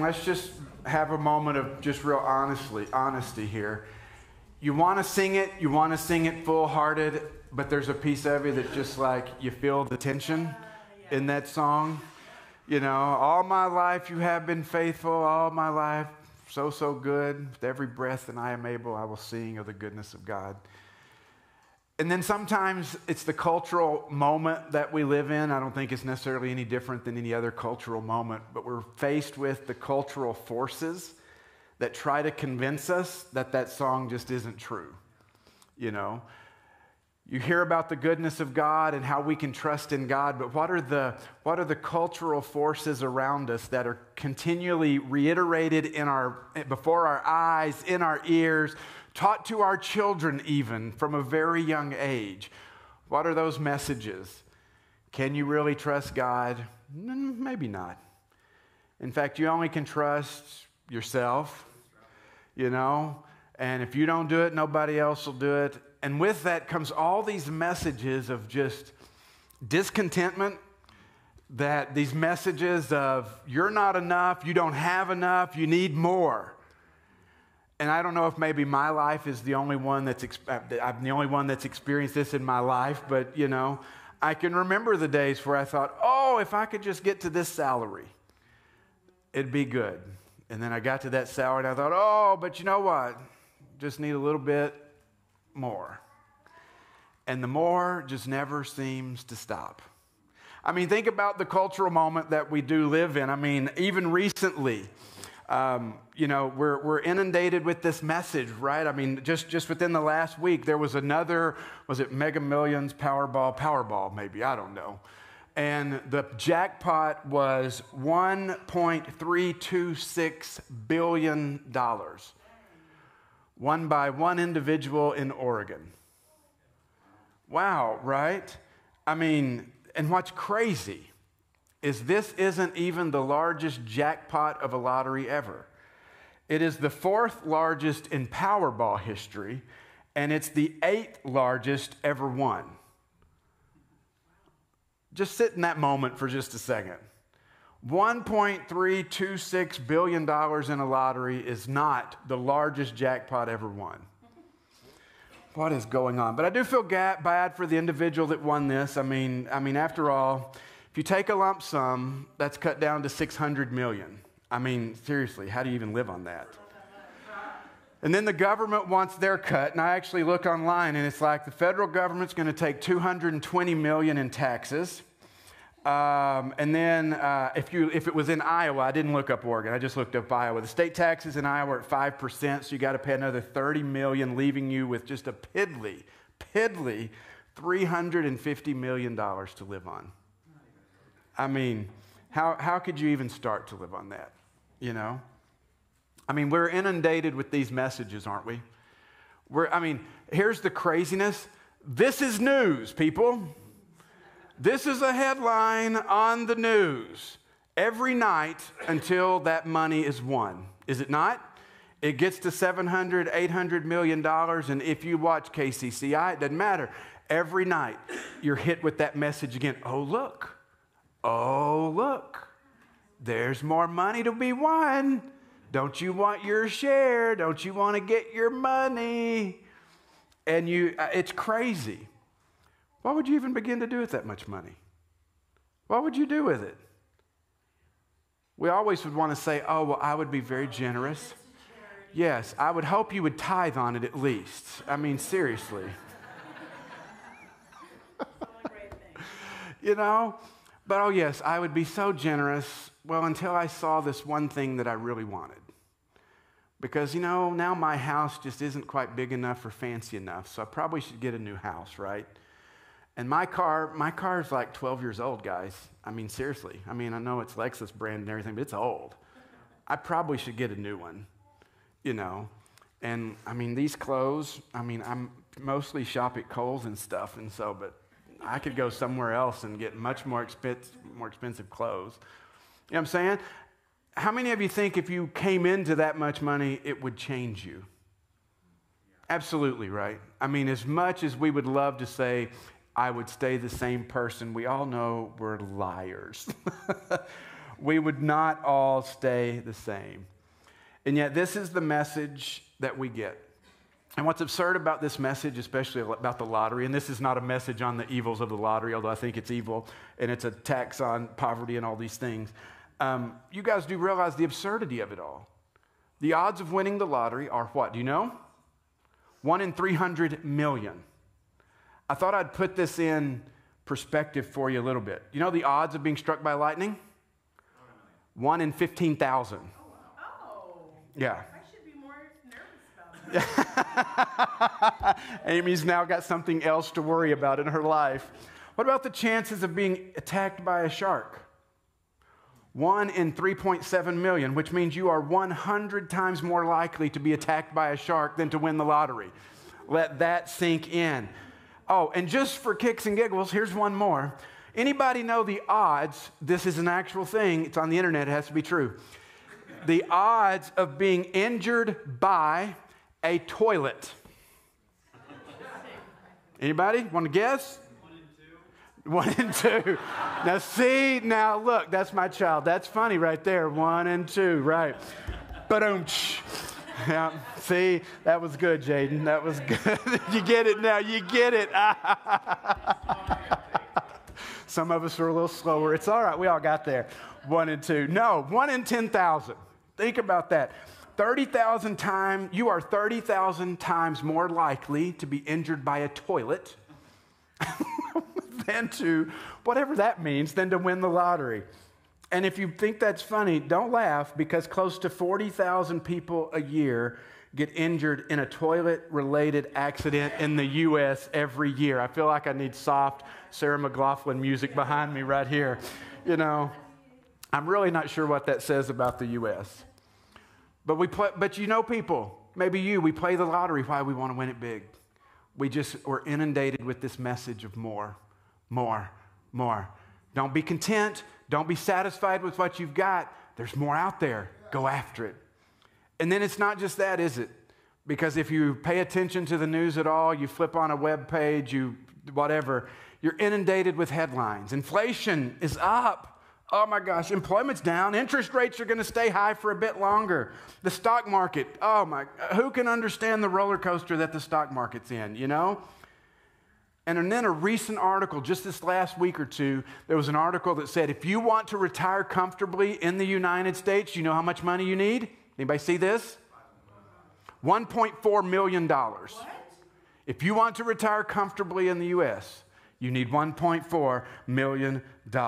Let's just have a moment of just real honesty here. You want to sing it full-hearted, but there's a piece of you that just like you feel the tension in that song. You know, all my life you have been faithful, all my life so good. With every breath that I am able, I will sing of the goodness of God. And then sometimes it's the cultural moment that we live in. I don't think it's necessarily any different than any other cultural moment, but we're faced with the cultural forces that try to convince us that that song just isn't true. You know, you hear about the goodness of God and how we can trust in God, but what are the cultural forces around us that are continually reiterated before our eyes, in our ears, taught to our children even from a very young age? What are those messages? Can you really trust God? Maybe not. In fact, you only can trust yourself, you know, and if you don't do it, nobody else will do it. And with that comes all these messages of just discontentment, that these messages of you're not enough, you don't have enough, you need more. And I don't know if maybe my life is the only one I'm the only one that's experienced this in my life, but you know, I can remember the days where I thought, oh, if I could just get to this salary, it'd be good. And then I got to that salary and I thought, oh, but you know what? Just need a little bit more. And the more just never seems to stop. I mean, think about the cultural moment that we do live in. I mean, even recently, you know, we're inundated with this message, right? I mean, just within the last week, there was another, was it Mega Millions, Powerball maybe, I don't know. And the jackpot was $1.326 billion, won by one individual in Oregon. Wow, right? I mean, and what's crazy is this isn't even the largest jackpot of a lottery ever. It is the fourth largest in Powerball history, and it's the 8th largest ever won. Just sit in that moment for just a second. $1.326 billion in a lottery is not the largest jackpot ever won. What is going on? But I do feel bad for the individual that won this. I mean, after all, if you take a lump sum, that's cut down to $600 million. I mean, seriously, how do you even live on that? And then the government wants their cut, and I actually look online, and it's like the federal government's going to take $220 million in taxes. And then if it was in Iowa, I didn't look up Oregon, I just looked up Iowa. The state taxes in Iowa are at 5%, so you got to pay another $30 million, leaving you with just a piddly $350 million to live on. I mean, how could you even start to live on that, you know? I mean, we're inundated with these messages, aren't we? Here's the craziness. This is news, people. This is a headline on the news every night until that money is won. Is it not? It gets to $700, $800 million, and if you watch KCCI, it doesn't matter. Every night, you're hit with that message again. Oh, look, there's more money to be won. Don't you want your share? Don't you want to get your money? And it's crazy. What would you even begin to do with that much money? What would you do with it? We always would want to say, oh, well, I would be very generous. Yes, I would hope you would tithe on it at least. I mean, seriously. You know? But, oh, yes, I would be so generous, well, until I saw this one thing that I really wanted. Because, you know, now my house just isn't quite big enough or fancy enough, so I probably should get a new house, right? And my car is like 12 years old, guys. I mean, seriously. I mean, I know it's Lexus brand and everything, but it's old. I probably should get a new one, you know. And, I mean, these clothes, I mean, I'm mostly shop at Kohl's and stuff, and so, but I could go somewhere else and get much more expensive clothes. You know what I'm saying? How many of you think if you came into that much money, it would change you? Absolutely, right? I mean, as much as we would love to say, I would stay the same person, we all know we're liars. we would not all stay the same. And yet this is the message that we get. And what's absurd about this message, especially about the lottery, and this is not a message on the evils of the lottery, although I think it's evil, and it's a tax on poverty and all these things. You guys do realize the absurdity of it all. The odds of winning the lottery are what? Do you know? 1 in 300 million. I thought I'd put this in perspective for you a little bit. You know the odds of being struck by lightning? 1 in 15,000. Oh. Yeah. I should be more nervous about that. Amy's now got something else to worry about in her life. What about the chances of being attacked by a shark? 1 in 3.7 million, which means you are 100 times more likely to be attacked by a shark than to win the lottery. Let that sink in. Oh, and just for kicks and giggles, here's one more. Anybody know the odds? This is an actual thing. It's on the internet. It has to be true. The odds of being injured by a toilet. Anybody want to guess? 1 in 2. Now see, now look, that's my child. That's funny right there. 1 and 2, right. Ba-dum. Yeah, see, that was good, Jaden. That was good. You get it now. You get it. Some of us are a little slower. It's all right. We all got there. 1 and 2. No, 1 in 10,000. Think about that. 30,000 times, you are 30,000 times more likely to be injured by a toilet than to, whatever that means, than to win the lottery. And if you think that's funny, don't laugh, because close to 40,000 people a year get injured in a toilet-related accident in the U.S. every year. I feel like I need soft Sarah McLachlan music behind me right here. You know, I'm really not sure what that says about the U.S. But you know, people, maybe we play the lottery. Why? We want to win it big. We're inundated with this message of more. Don't be content. Don't be satisfied with what you've got. There's more out there. Go after it. And then it's not just that, is it? Because if you pay attention to the news at all, you flip on a web page, whatever, you're inundated with headlines. Inflation is up. Oh my gosh, employment's down. Interest rates are going to stay high for a bit longer. The stock market, who can understand the roller coaster that the stock market's in, you know? And then a recent article, just this last week or two, there was an article that said, if you want to retire comfortably in the United States, you know how much money you need? Anybody see this? $1.4 million. What? If you want to retire comfortably in the U.S., you need $1.4 million.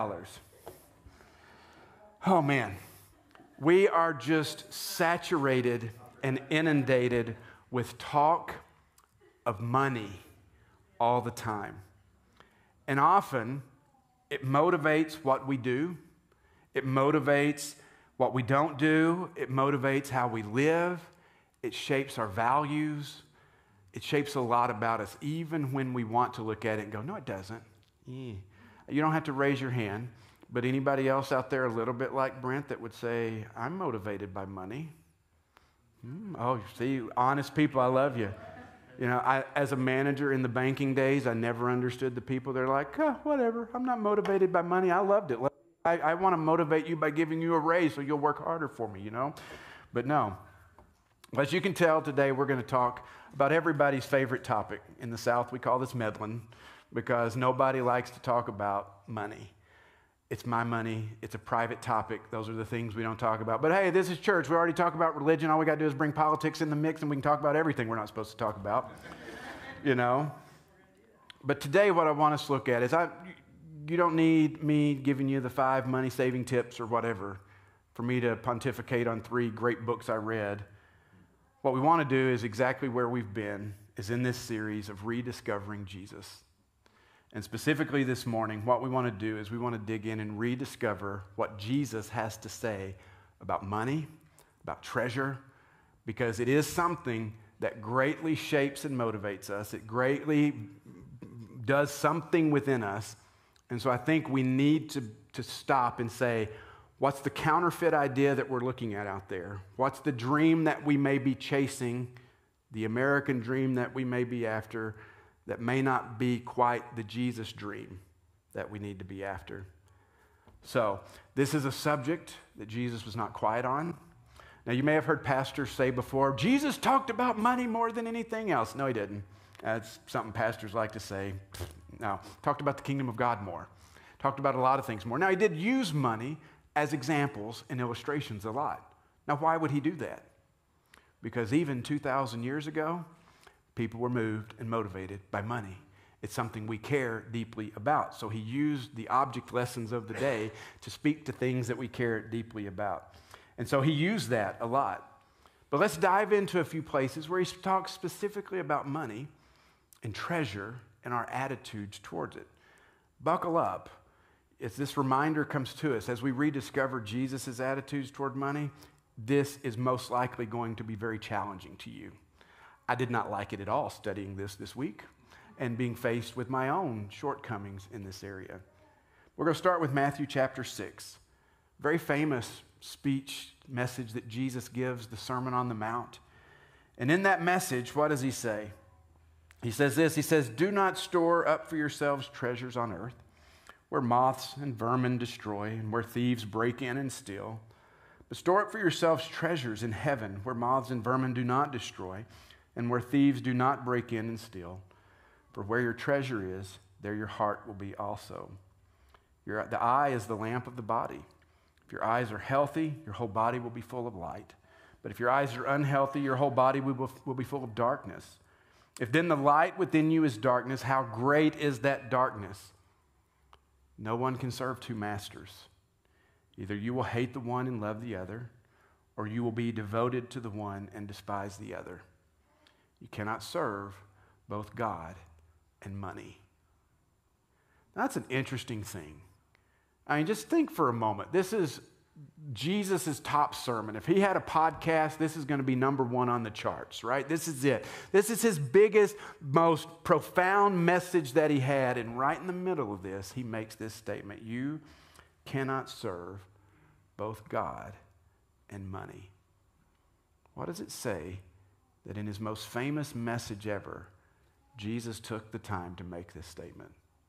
Oh, man. We are just saturated and inundated with talk of money all the time. And often, it motivates what we do. It motivates what we don't do. It motivates how we live. It shapes our values. It shapes a lot about us, even when we want to look at it and go, no, it doesn't. You don't have to raise your hand, but anybody else out there a little bit like Brent that would say, I'm motivated by money? Oh, see, honest people, I love you. You know, as a manager in the banking days, I never understood the people. They're like, whatever, I'm not motivated by money. I loved it. I want to motivate you by giving you a raise so you'll work harder for me, you know? But no. As you can tell, today we're going to talk about everybody's favorite topic. In the South, we call this meddling, because nobody likes to talk about money. It's my money. It's a private topic. Those are the things we don't talk about. But hey, this is church. We already talk about religion. All we got to do is bring politics in the mix, and we can talk about everything we're not supposed to talk about, you know? But today what I want us to look at is you don't need me giving you the 5 money-saving tips or whatever for me to pontificate on 3 great books I read. What we want to do is exactly where we've been, is in this series of rediscovering Jesus. And specifically this morning, what we want to do is we want to dig in and rediscover what Jesus has to say about money, about treasure, because it is something that greatly shapes and motivates us. It greatly does something within us. And so I think we need to stop and say, what's the counterfeit idea that we're looking at out there? What's the dream that we may be chasing, the American dream that we may be after, that may not be quite the Jesus dream that we need to be after? So this is a subject that Jesus was not quiet on. Now, you may have heard pastors say before, Jesus talked about money more than anything else. No, he didn't. That's something pastors like to say. No, talked about the kingdom of God more. Talked about a lot of things more. Now, he did use money as examples and illustrations a lot. Now, why would he do that? Because even 2,000 years ago, people were moved and motivated by money. It's something we care deeply about. So he used the object lessons of the day to speak to things that we care deeply about. And so he used that a lot. But let's dive into a few places where he talks specifically about money and treasure and our attitudes towards it. Buckle up as this reminder comes to us. As we rediscover Jesus' attitudes toward money, this is most likely going to be very challenging to you. I did not like it at all studying this week and being faced with my own shortcomings in this area. We're going to start with Matthew chapter 6. Very famous speech, message that Jesus gives, the Sermon on the Mount. And in that message, what does he say? He says this, he says, "Do not store up for yourselves treasures on earth, where moths and vermin destroy, and where thieves break in and steal. But store up for yourselves treasures in heaven, where moths and vermin do not destroy, and where thieves do not break in and steal. For where your treasure is, there your heart will be also." The eye is the lamp of the body. If your eyes are healthy, your whole body will be full of light. But if your eyes are unhealthy, your whole body will be full of darkness. If then the light within you is darkness, how great is that darkness? No one can serve two masters. Either you will hate the one and love the other, or you will be devoted to the one and despise the other. You cannot serve both God and money. That's an interesting thing. I mean, just think for a moment. This is Jesus' top sermon. If he had a podcast, this is going to be number one on the charts, right? This is it. This is his biggest, most profound message that he had. And right in the middle of this, he makes this statement: you cannot serve both God and money. What does it say that in his most famous message ever, Jesus took the time to make this statement?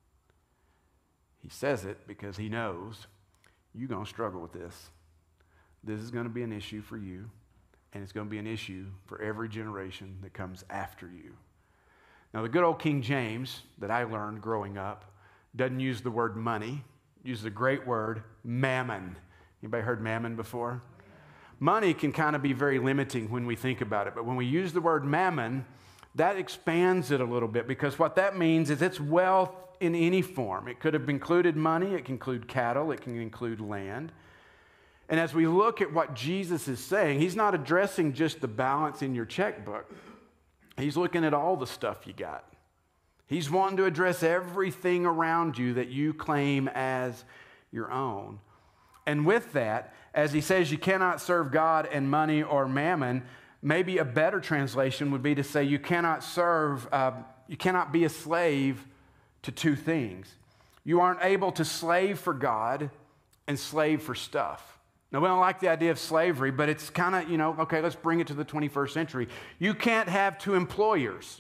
He says it because he knows you're going to struggle with this. This is going to be an issue for you, and it's going to be an issue for every generation that comes after you. Now, the good old King James that I learned growing up doesn't use the word money. It uses a great word, mammon. Anybody heard mammon before? Money can kind of be very limiting when we think about it, but when we use the word mammon, that expands it a little bit, because what that means is it's wealth in any form. It could have included money, it can include cattle, it can include land. And as we look at what Jesus is saying, he's not addressing just the balance in your checkbook. He's looking at all the stuff you got. He's wanting to address everything around you that you claim as your own. And with that, as he says you cannot serve God and money or mammon, maybe a better translation would be to say you cannot be a slave to two things. You aren't able to slave for God and slave for stuff. Now, we don't like the idea of slavery, but it's kind of, okay, let's bring it to the 21st century. You can't have two employers.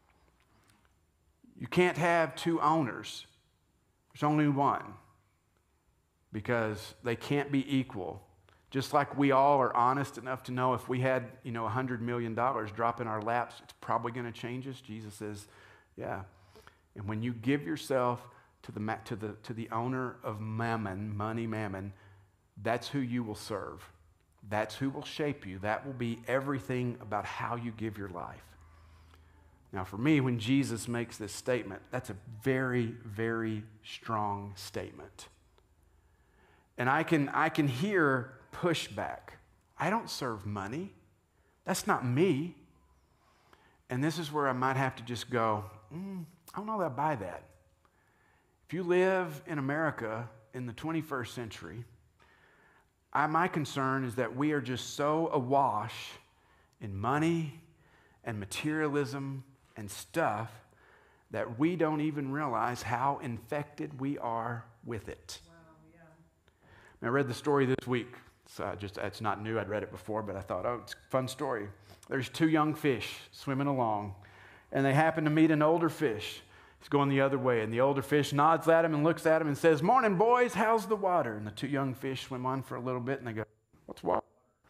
You can't have two owners. There's only one, because they can't be equal. Just like we all are honest enough to know if we had, $100 million drop in our laps, it's probably going to change us. Jesus says, yeah. And when you give yourself to the owner of mammon, money, mammon, that's who you will serve. That's who will shape you. That will be everything about how you give your life. Now, for me, when Jesus makes this statement, that's a very, very strong statement. And I can hear pushback. I don't serve money. That's not me. And this is where I might have to just go, I don't know that I buy that. If you live in America in the 21st century, my concern is that we are just so awash in money and materialism and stuff that we don't even realize how infected we are with it. Wow, yeah. I read the story this week. It's not new. I'd read it before, but I thought, it's a fun story. There's two young fish swimming along, and they happen to meet an older fish. He's going the other way, and the older fish nods at him and looks at him and says, "Morning, boys, how's the water?" And the two young fish swim on for a little bit, and they go, "What's water?"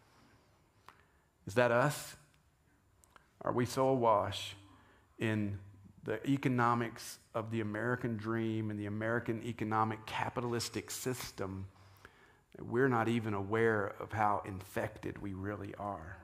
Is that us? Are we so awash in the economics of the American dream and the American economic capitalistic system that we're not even aware of how infected we really are?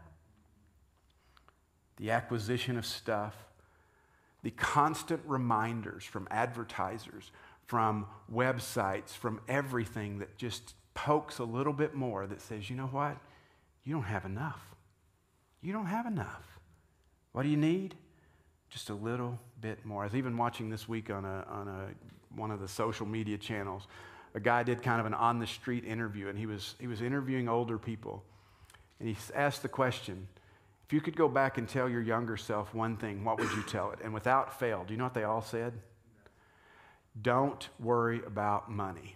The acquisition of stuff, the constant reminders from advertisers, from websites, from everything that just pokes a little bit more that says, you know what? You don't have enough. You don't have enough. What do you need? Just a little bit more. I was even watching this week on one of the social media channels. A guy did kind of an on-the-street interview, and he was interviewing older people. And he asked the question, if you could go back and tell your younger self one thing, what would you tell it? And without fail, do you know what they all said? Don't worry about money.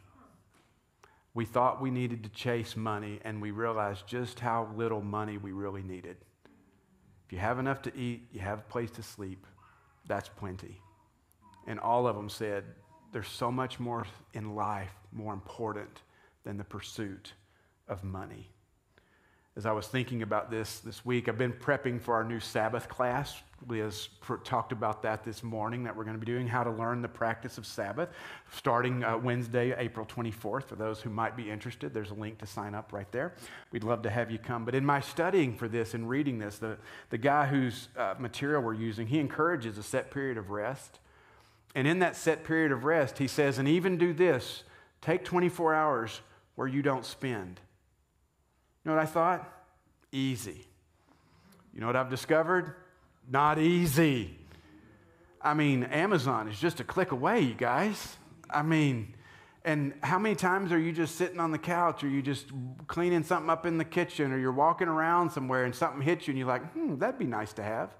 We thought we needed to chase money, and we realized just how little money we really needed. If you have enough to eat, you have a place to sleep, that's plenty. And all of them said, there's so much more in life more important than the pursuit of money. As I was thinking about this week, I've been prepping for our new Sabbath class. Liz talked about that this morning, that we're going to be doing how to learn the practice of Sabbath, starting Wednesday, April 24th. For those who might be interested, there's a link to sign up right there. We'd love to have you come. But in my studying for this and reading this, the guy whose material we're using, he encourages a set period of rest. And in that set period of rest, he says, and even do this, take 24 hours where you don't spend. You know what I thought? Easy. You know what I've discovered? Not easy. I mean, Amazon is just a click away, you guys. I mean, and how many times are you just sitting on the couch, or you just cleaning something up in the kitchen, or you're walking around somewhere and something hits you and you're like, that'd be nice to have.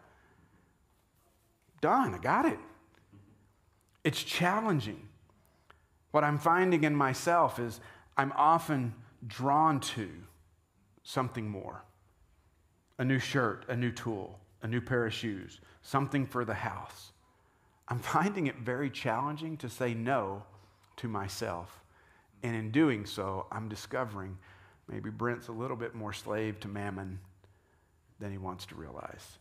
Done, I got it. It's challenging. What I'm finding in myself is I'm often drawn to something more. A new shirt, a new tool, a new pair of shoes, something for the house. I'm finding it very challenging to say no to myself. And in doing so, I'm discovering maybe Brent's a little bit more slave to mammon than he wants to realize.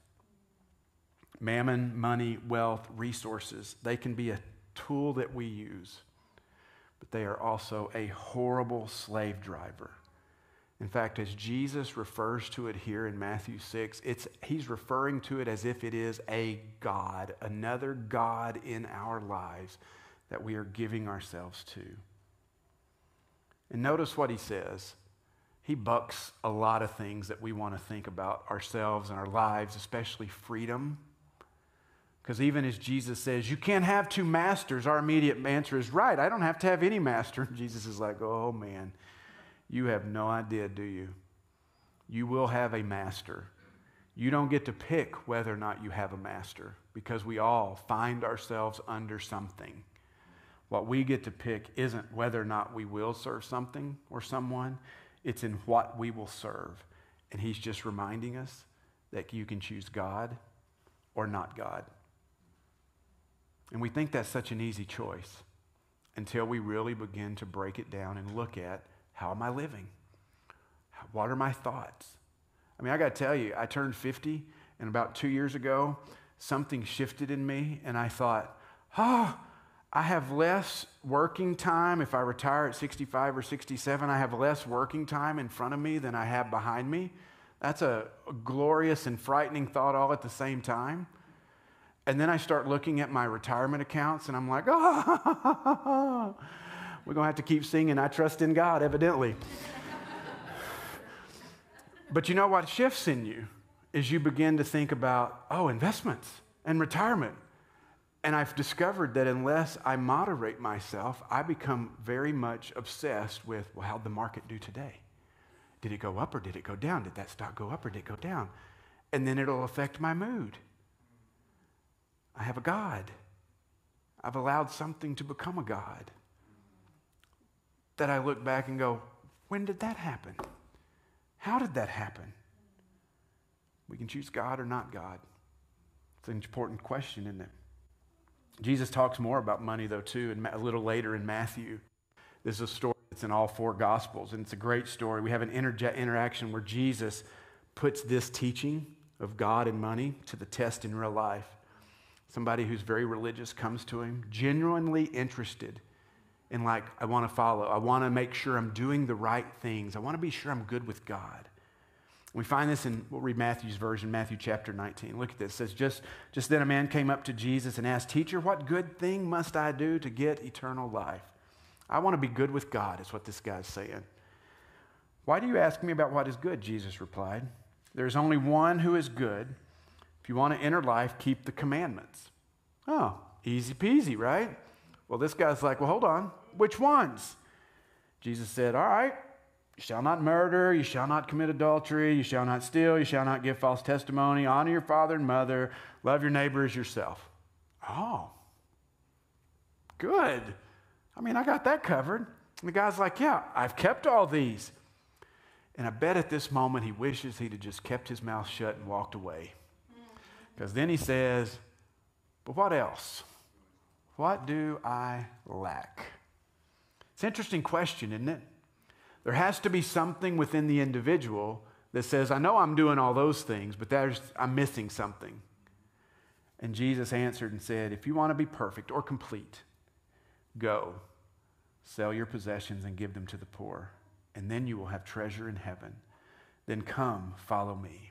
Mammon, money, wealth, resources, they can be a tool that we use, but they are also a horrible slave driver. In fact, as Jesus refers to it here in Matthew 6, he's referring to it as if it is a god, another god in our lives that we are giving ourselves to. And notice what he says. He bucks a lot of things that we want to think about ourselves and our lives, especially freedom. Because even as Jesus says, you can't have two masters, our immediate answer is, right, I don't have to have any master. And Jesus is like, oh man, you have no idea, do you? You will have a master. You don't get to pick whether or not you have a master, because we all find ourselves under something. What we get to pick isn't whether or not we will serve something or someone, it's in what we will serve. And he's just reminding us that you can choose God or not God. And we think that's such an easy choice until we really begin to break it down and look at, how am I living? What are my thoughts? I mean, I got to tell you, I turned 50, and about 2 years ago, something shifted in me, and I thought, I have less working time. If I retire at 65 or 67, I have less working time in front of me than I have behind me. That's a glorious and frightening thought all at the same time. And then I start looking at my retirement accounts, and I'm like, we're going to have to keep singing, I trust in God, evidently. But you know what shifts in you is you begin to think about, investments and retirement. And I've discovered that unless I moderate myself, I become very much obsessed with, well, how'd the market do today? Did it go up or did it go down? Did that stock go up or did it go down? And then it'll affect my mood. I have a God. I've allowed something to become a God that I look back and go, when did that happen? How did that happen? We can choose God or not God. It's an important question, isn't it? Jesus talks more about money, though, too, and a little later in Matthew. This is a story that's in all four Gospels, and it's a great story. We have an interaction where Jesus puts this teaching of God and money to the test in real life. Somebody who's very religious comes to him, genuinely interested in, like, I want to follow. I want to make sure I'm doing the right things. I want to be sure I'm good with God. We find this in, we'll read Matthew's version, Matthew chapter 19. Look at this. It says, just then a man came up to Jesus and asked, "Teacher, what good thing must I do to get eternal life?" I want to be good with God, is what this guy's saying. "Why do you ask me about what is good?" Jesus replied. "There's only one who is good. If you want to enter life, keep the commandments." Oh, easy peasy, right? Well, this guy's like, well, hold on. Which ones? Jesus said, all right. You shall not murder, you shall not commit adultery, you shall not steal, you shall not give false testimony, honor your father and mother, love your neighbor as yourself. Oh, good. I mean, I got that covered. And the guy's like, yeah, I've kept all these. And I bet at this moment he wishes he'd have just kept his mouth shut and walked away. Because then he says, but what else? What do I lack? It's an interesting question, isn't it? There has to be something within the individual that says, I know I'm doing all those things, but I'm missing something. And Jesus answered and said, if you want to be perfect or complete, go, sell your possessions and give them to the poor, and then you will have treasure in heaven. Then come, follow me.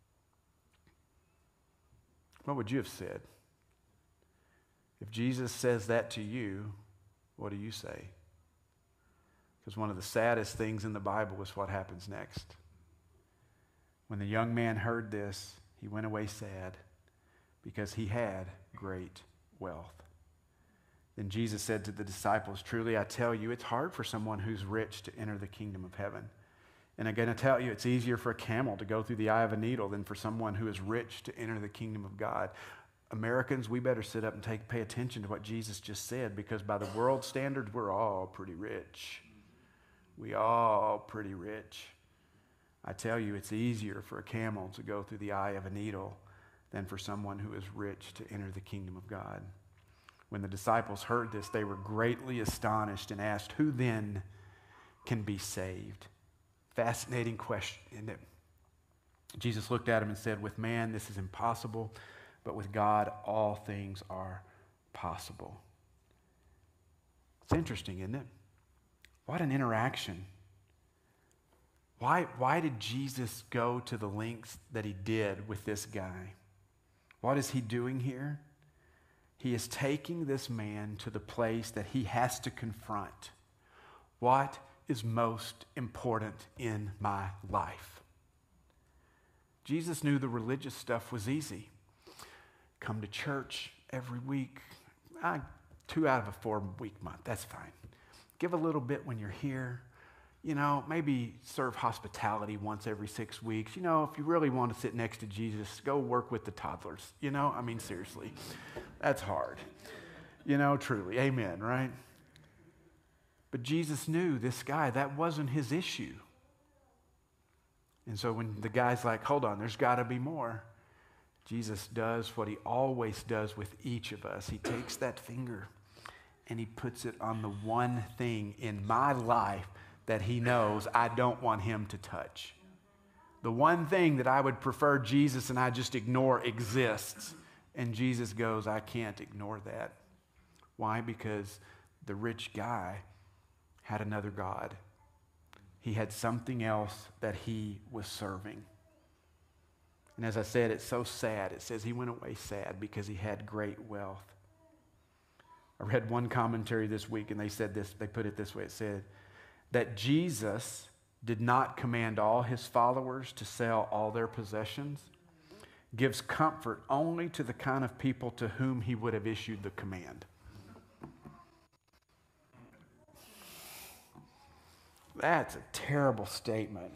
What would you have said? If Jesus says that to you, what do you say? Because one of the saddest things in the Bible is what happens next. When the young man heard this, he went away sad because he had great wealth. Then Jesus said to the disciples, truly I tell you, it's hard for someone who's rich to enter the kingdom of heaven. And I'm going to tell you, it's easier for a camel to go through the eye of a needle than for someone who is rich to enter the kingdom of God. Americans, we better sit up and pay attention to what Jesus just said, because by the world standards, we're all pretty rich. We all pretty rich. I tell you, it's easier for a camel to go through the eye of a needle than for someone who is rich to enter the kingdom of God. When the disciples heard this, they were greatly astonished and asked, who then can be saved? Fascinating question, isn't it? Jesus looked at him and said, with man, this is impossible, but with God, all things are possible. It's interesting, isn't it? What an interaction. Why did Jesus go to the lengths that he did with this guy? What is he doing here? He is taking this man to the place that he has to confront. What is most important in my life? Jesus knew the religious stuff was easy. Come to church every week. 2 out of a 4-week month, that's fine. Give a little bit when you're here. You know, maybe serve hospitality once every 6 weeks. You know, if you really want to sit next to Jesus, go work with the toddlers. You know, I mean, seriously, that's hard. You know, truly, amen, right? But Jesus knew this guy, that wasn't his issue. And so when the guy's like, hold on, there's got to be more, Jesus does what he always does with each of us. He takes that finger and he puts it on the one thing in my life that he knows I don't want him to touch. The one thing that I would prefer Jesus and I just ignore exists. And Jesus goes, I can't ignore that. Why? Because the rich guy had another God. He had something else that he was serving. And as I said, it's so sad. It says he went away sad because he had great wealth. I read one commentary this week and they said this, they put it this way. It said that Jesus did not command all his followers to sell all their possessions, gives comfort only to the kind of people to whom he would have issued the command. That's a terrible statement.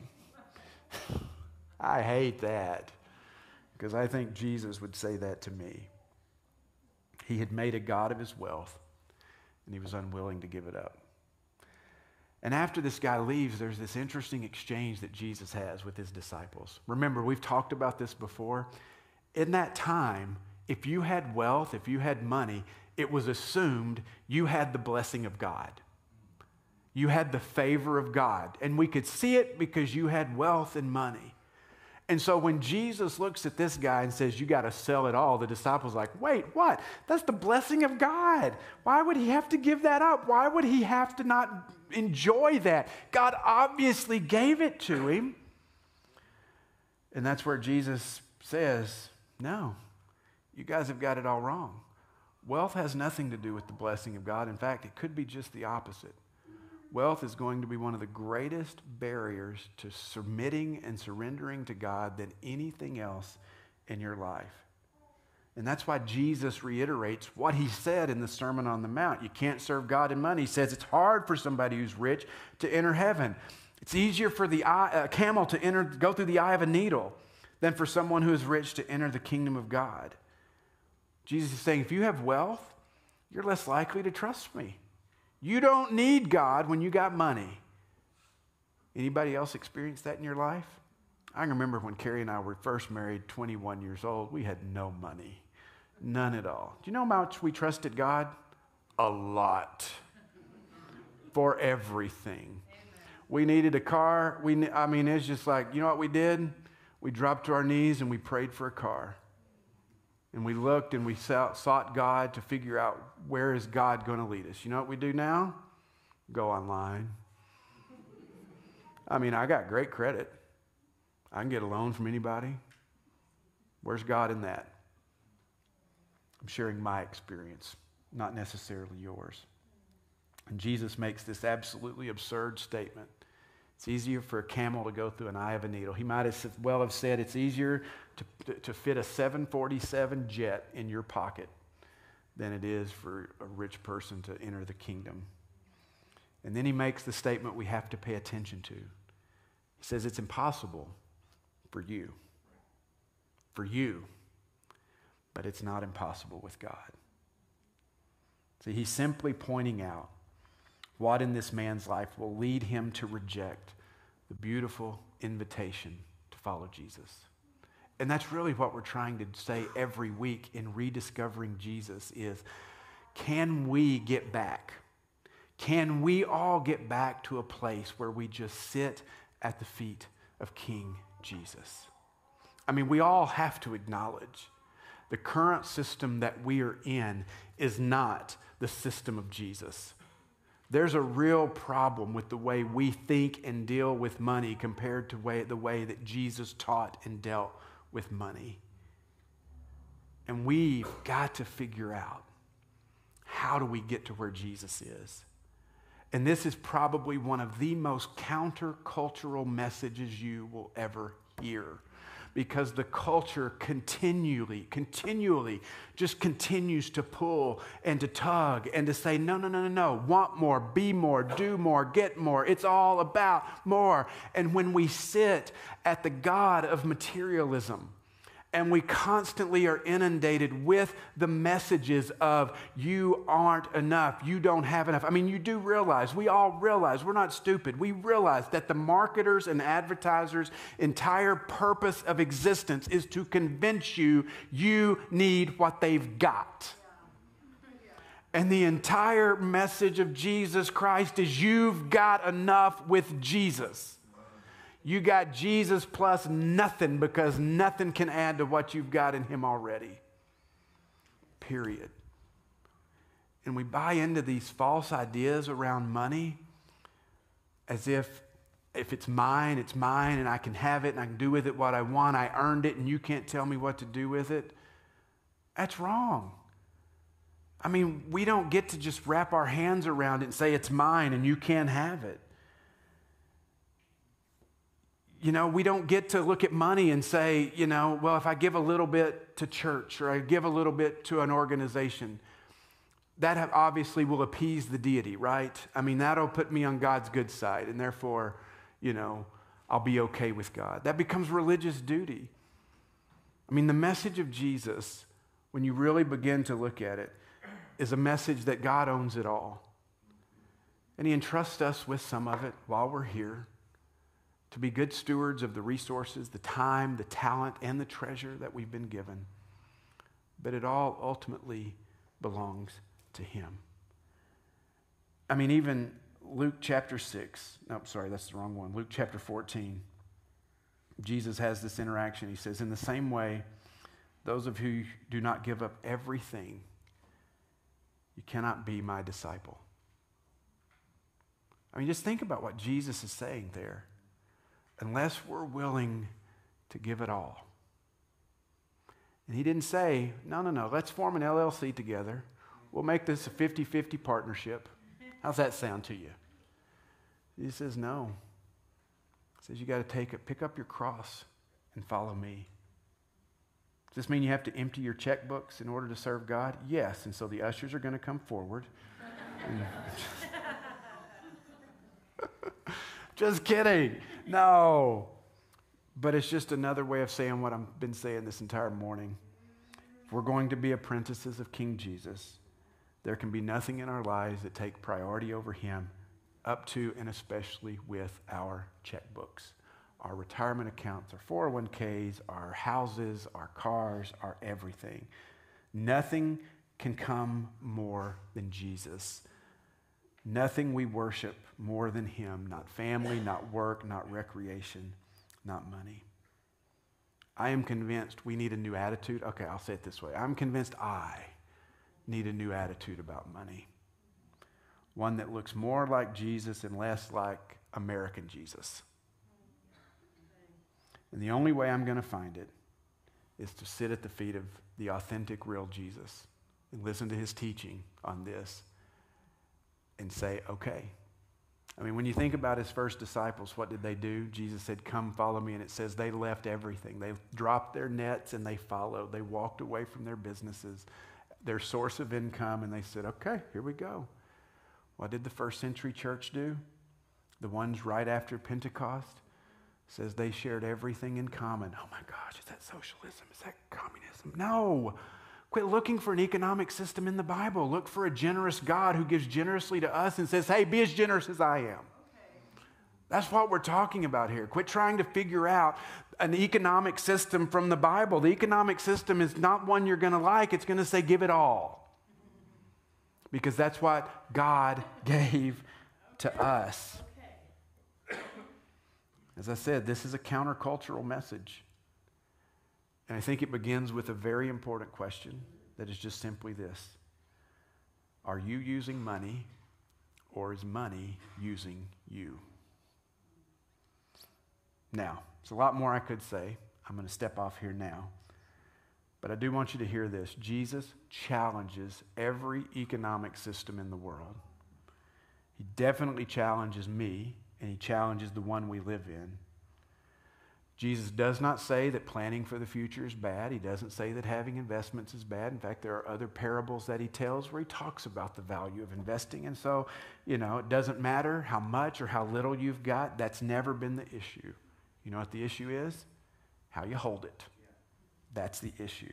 I hate that because I think Jesus would say that to me. He had made a God of his wealth and he was unwilling to give it up. And after this guy leaves, there's this interesting exchange that Jesus has with his disciples. Remember, we've talked about this before. In that time, if you had wealth, if you had money, it was assumed you had the blessing of God. You had the favor of God. And we could see it because you had wealth and money. And so when Jesus looks at this guy and says, you got to sell it all, the disciples are like, wait, what? That's the blessing of God. Why would he have to give that up? Why would he have to not enjoy that? God obviously gave it to him. And that's where Jesus says, no, you guys have got it all wrong. Wealth has nothing to do with the blessing of God. In fact, it could be just the opposite. Wealth is going to be one of the greatest barriers to submitting and surrendering to God than anything else in your life. And that's why Jesus reiterates what he said in the Sermon on the Mount. You can't serve God and money. He says it's hard for somebody who's rich to enter heaven. It's easier for the camel to go through the eye of a needle than for someone who is rich to enter the kingdom of God. Jesus is saying, if you have wealth, you're less likely to trust me. You don't need God when you got money. Anybody else experience that in your life? I remember when Carrie and I were first married, 21 years old, we had no money. None at all. Do you know how much we trusted God? A lot. For everything. We needed a car. It's just like, you know what we did? We dropped to our knees and we prayed for a car. And we looked and we sought God to figure out where is God going to lead us. You know what we do now? Go online. I got great credit. I can get a loan from anybody. Where's God in that? I'm sharing my experience, not necessarily yours. And Jesus makes this absolutely absurd statement. It's easier for a camel to go through an eye of a needle. He might as well have said it's easier to fit a 747 jet in your pocket than it is for a rich person to enter the kingdom. And then he makes the statement we have to pay attention to. He says it's impossible for you, but it's not impossible with God. See, he's simply pointing out what in this man's life will lead him to reject the beautiful invitation to follow Jesus. And that's really what we're trying to say every week in Rediscovering Jesus is, can we get back? Can we all get back to a place where we just sit at the feet of King Jesus? We all have to acknowledge the current system that we are in is not the system of Jesus. There's a real problem with the way we think and deal with money compared to the way that Jesus taught and dealt with money. And we've got to figure out, how do we get to where Jesus is? And this is probably one of the most countercultural messages you will ever hear. Because the culture continually just continues to pull and to tug and to say, no, want more, be more, do more, get more. It's all about more. And when we sit at the god of materialism, and we constantly are inundated with the messages of you aren't enough, you don't have enough. You do realize, we all realize, we're not stupid. We realize that the marketers and advertisers' entire purpose of existence is to convince you you need what they've got. And the entire message of Jesus Christ is you've got enough with Jesus. You got Jesus plus nothing, because nothing can add to what you've got in him already. Period. And we buy into these false ideas around money as if it's mine, and I can have it, and I can do with it what I want. I earned it, and you can't tell me what to do with it. That's wrong. We don't get to just wrap our hands around it and say it's mine and you can't have it. We don't get to look at money and say, well, if I give a little bit to church or I give a little bit to an organization, that obviously will appease the deity, right? That'll put me on God's good side, and therefore, I'll be okay with God. That becomes religious duty. The message of Jesus, when you really begin to look at it, is a message that God owns it all. And he entrusts us with some of it while we're here, to be good stewards of the resources, the time, the talent, and the treasure that we've been given. But it all ultimately belongs to him. I mean, even Luke chapter 6. No, sorry, that's the wrong one. Luke chapter 14. Jesus has this interaction. He says, in the same way, those of you who do not give up everything, you cannot be my disciple. I mean, just think about what Jesus is saying there. Unless we're willing to give it all. And he didn't say, no, let's form an LLC together. We'll make this a 50-50 partnership. How's that sound to you? He says, no. He says, you got to pick up your cross and follow me. Does this mean you have to empty your checkbooks in order to serve God? Yes. And so the ushers are going to come forward. Just kidding. No. But it's just another way of saying what I've been saying this entire morning. If we're going to be apprentices of King Jesus, there can be nothing in our lives that take priority over him, up to and especially with our checkbooks, our retirement accounts, our 401ks, our houses, our cars, our everything. Nothing can come more than Jesus. Nothing we worship more than him, not family, not work, not recreation, not money. I am convinced we need a new attitude. Okay, I'll say it this way. I'm convinced I need a new attitude about money. One that looks more like Jesus and less like American Jesus. And the only way I'm going to find it is to sit at the feet of the authentic, real Jesus and listen to his teaching on this and say, okay. I mean, when you think about his first disciples, what did they do? Jesus said, come follow me. And it says they left everything. They dropped their nets and they followed. They walked away from their businesses, their source of income, and they said, okay, here we go. What did the first century church do? The ones right after Pentecost? Says they shared everything in common. Oh my gosh, is that socialism? Is that communism? No. Quit looking for an economic system in the Bible. Look for a generous God who gives generously to us and says, hey, be as generous as I am. Okay. That's what we're talking about here. Quit trying to figure out an economic system from the Bible. The economic system is not one you're going to like. It's going to say give it all. Because that's what God gave to us. Okay. As I said, this is a countercultural message. And I think it begins with a very important question that is just simply this. Are you using money, or is money using you? Now, there's a lot more I could say. I'm going to step off here now. But I do want you to hear this. Jesus challenges every economic system in the world. He definitely challenges me, and he challenges the one we live in. Jesus does not say that planning for the future is bad. He doesn't say that having investments is bad. In fact, there are other parables that he tells where he talks about the value of investing. And so, it doesn't matter how much or how little you've got. That's never been the issue. You know what the issue is? How you hold it. That's the issue.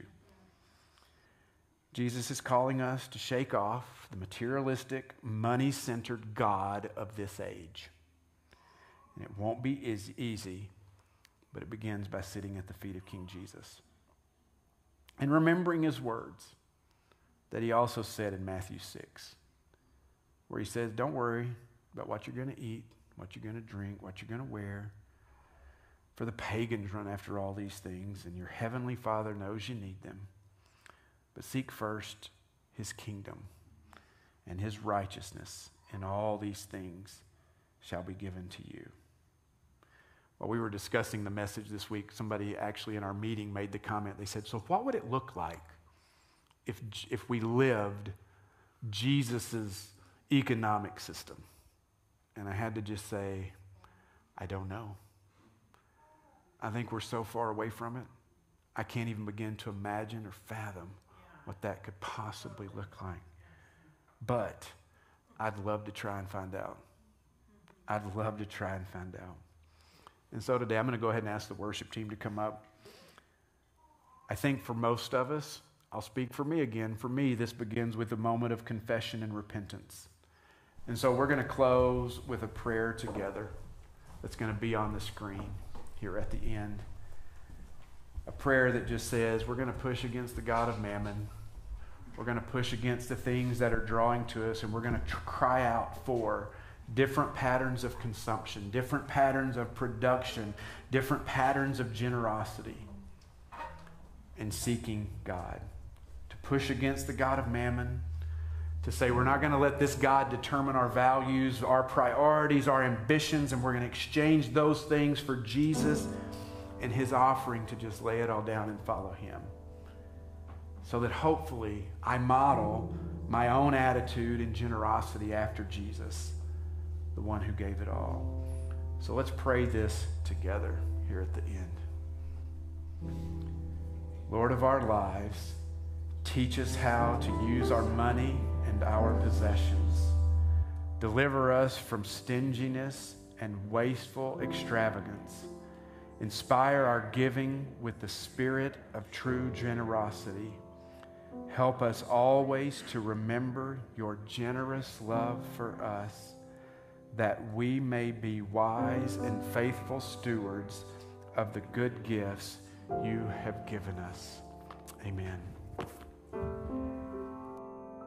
Jesus is calling us to shake off the materialistic, money-centered God of this age. And it won't be easy. But it begins by sitting at the feet of King Jesus and remembering his words that he also said in Matthew 6, where he says, don't worry about what you're going to eat, what you're going to drink, what you're going to wear. For the pagans run after all these things, and your heavenly Father knows you need them. But seek first his kingdom and his righteousness, and all these things shall be given to you. While we were discussing the message this week, somebody actually in our meeting made the comment. They said, so what would it look like if we lived Jesus' economic system? And I had to just say, I don't know. I think we're so far away from it, I can't even begin to imagine or fathom what that could possibly look like. But I'd love to try and find out. I'd love to try and find out. And so today I'm going to go ahead and ask the worship team to come up. I think for most of us, I'll speak for me again. For me, this begins with a moment of confession and repentance. And so we're going to close with a prayer together that's going to be on the screen here at the end. A prayer that just says we're going to push against the god of mammon. We're going to push against the things that are drawing to us, and we're going to cry out for different patterns of consumption, different patterns of production, different patterns of generosity, and seeking God. To push against the God of mammon, to say we're not going to let this God determine our values, our priorities, our ambitions, and we're going to exchange those things for Jesus and his offering to just lay it all down and follow him. So that hopefully I model my own attitude and generosity after Jesus, the one who gave it all. So let's pray this together here at the end. Lord of our lives, teach us how to use our money and our possessions. Deliver us from stinginess and wasteful extravagance. Inspire our giving with the spirit of true generosity. Help us always to remember your generous love for us, that we may be wise and faithful stewards of the good gifts you have given us. Amen.